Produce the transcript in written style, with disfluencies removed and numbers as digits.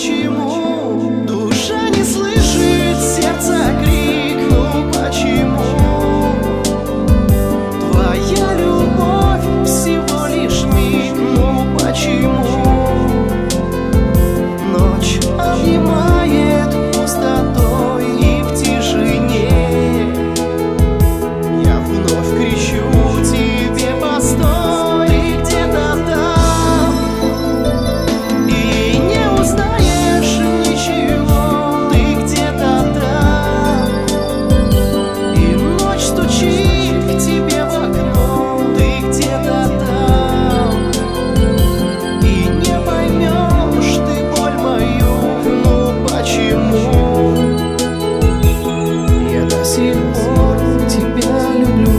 почему душа не слышит сердца крик? Ну почему твоя любовь всего лишь миг? Ну почему ночь обнимает пустотой и в тишине я вновь кричу тебе: постой, ты где-то там, и не узнаешь ничего, ты где-то там, и ночь стучит к тебе в окно, ты где-то там.